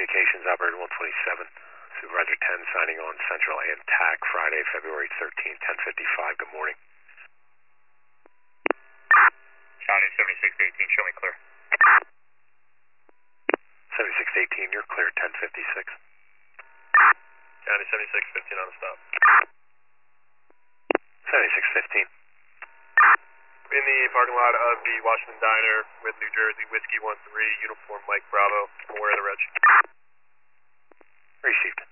Communications Operator 127, Supervisor 10 signing on Central and TAC, Friday, February 13th, 10:55. Good morning. County 7618, show me clear. 7618, you're clear, 10:56. County 7615 on a stop. 7615. In the parking lot of the Washington Diner with New Jersey Whiskey 13, uniform Mike Bravo. I'm aware of the reg. Received.